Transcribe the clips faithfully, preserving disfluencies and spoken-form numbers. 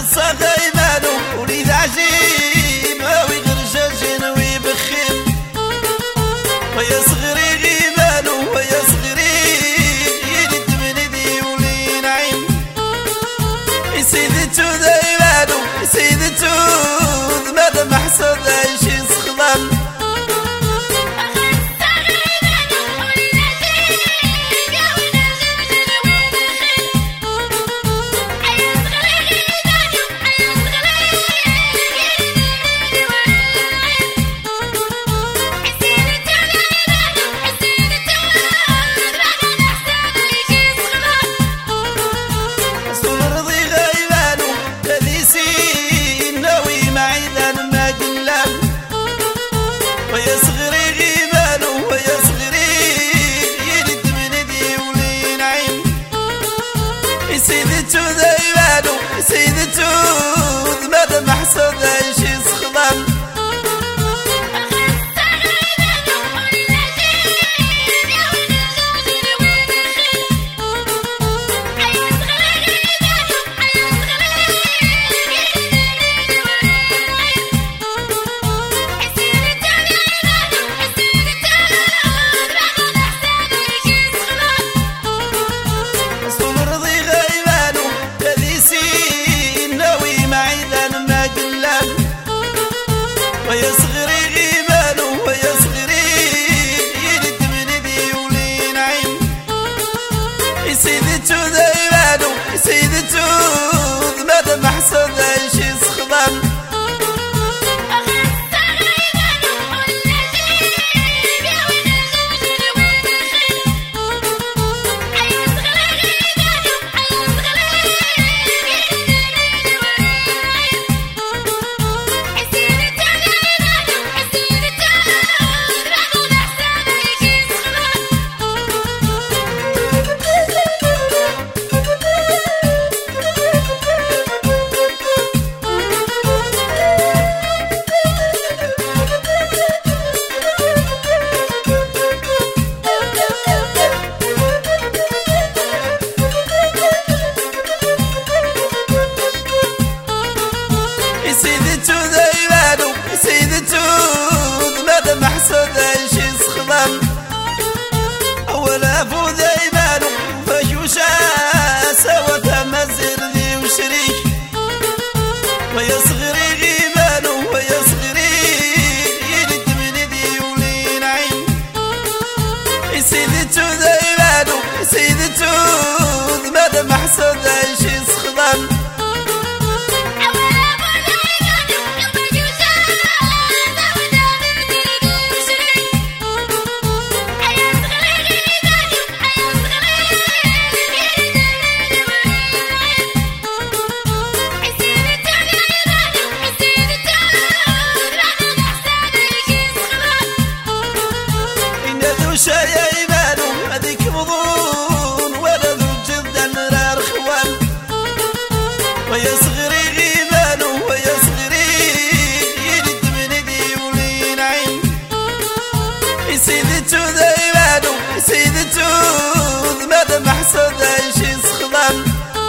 غيمانو وليد عجيب هاوي غرجاجين ويبخل ويا صغري غيمانو ويا صغري يلي تمندي ولي نعيم سيدتو دايمانو سيدتو ماذا محسد عيشي سخضان ويا صغري غيبانو ويا صغري يلي تمندي ولي نعيم سيدتو دايمانو سيدتو ماذا محسد عيشي سخضان ويا صغري غيبانو ويا صغري يلي تمندي ولي نعيم سيدتو دايمانو سيدتو ماذا محسد عيشي سخضان سيدتو دايمانو سيدتو ماذا محسد عيشي سخضان أولا فو دايمانو فشوشا سوا مزر لي وشريك ويا صغري غيبانو ويا صغري يلي تمندي ولي نعيم سيدتو دايمانو سيدتو ماذا محسد عيشي سخضان شايا يبانو هذيك بضون ولا ذو جدا نرار خوان ويا صغري غيبانو ويا صغري يلي تمندي ولي نعيم سيدتو دايمانو سيدتو ماذا محسد عيشي سخضان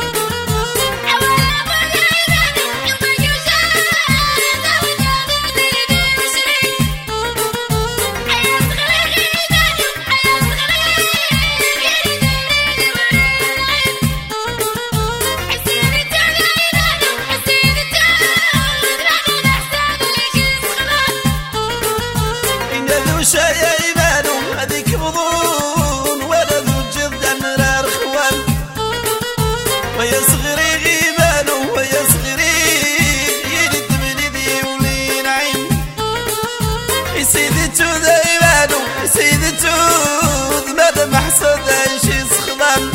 شايا يبانو هذيك بضون ولا ذو جدا نرار خوان ويا صغري غيبانو ويا صغري يلي تمندي ولي نعيم سيدتو دايمانو سيدتو ماذا محسد عيشي سخضان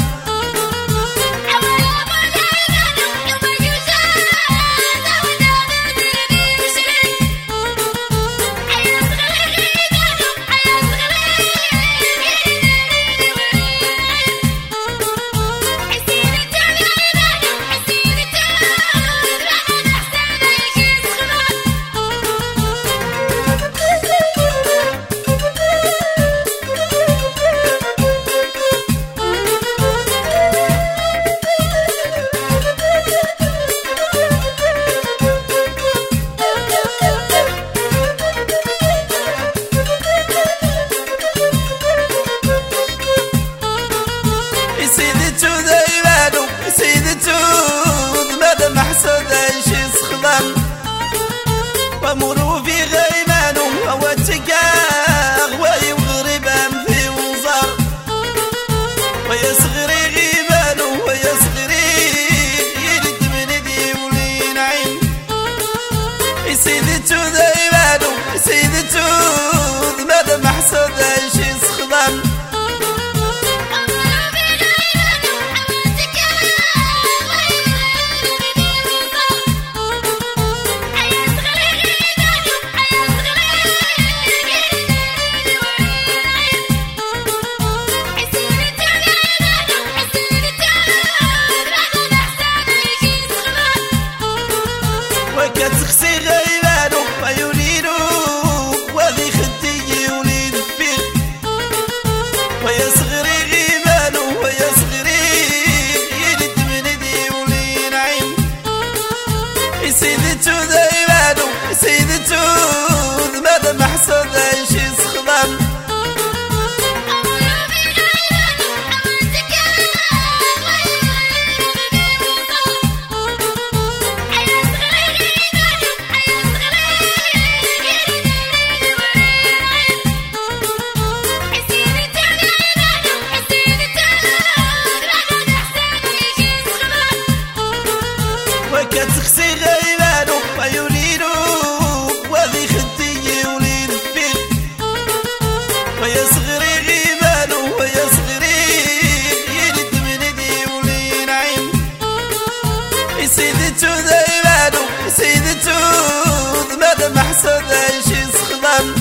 ويا تخسي غيبانو ويولينو وذي خدي يولين فيه ويا صغري غيبانو ويا صغري يلد من دي يولين عين سيدتو ذيبانو سيدتو ماذا محسد ايش يسخدم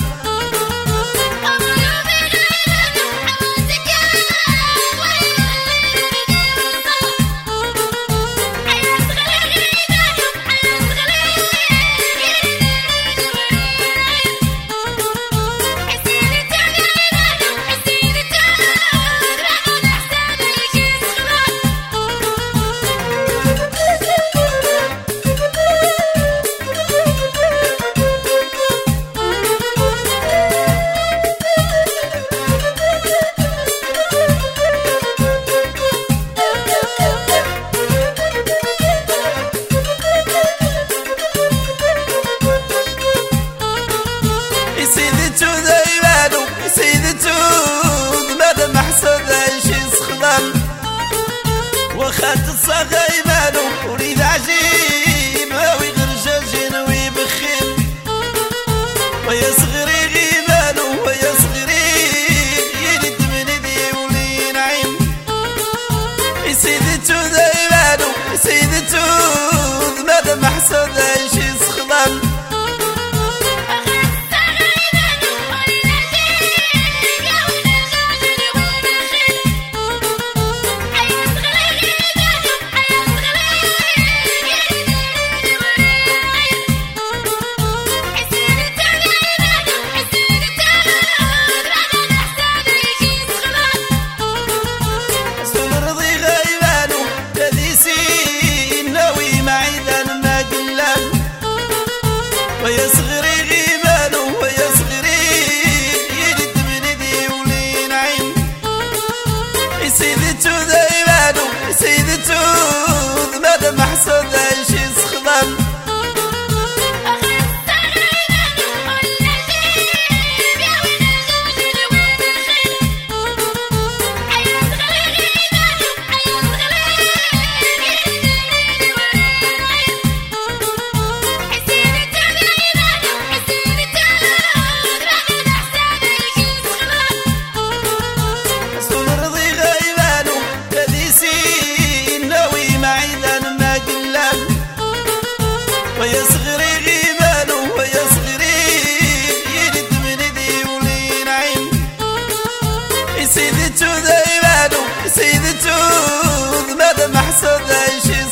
سيدتو ذيبانو سيدتو ماذا محسد ايش يسخدم وخات الصغيبانو وليد عجيب هاوي غرجاجين ويبخل ويا صغري غيبانو ويا صغري يلد من دي ولين عين سيدتو ذيبانو سيدتو ماذا محسد ايش يسخدم ويا صغري غيبانو ويا صغري يلد من دي ولين عين سيدتو ذيبانو سيدتو ماذا محسد ايش يسخدم ويا صغري غيبانو ويا صغري يلد من دي ولين عين سيدتو ذيبانو سيدتو ماذا محسد ايش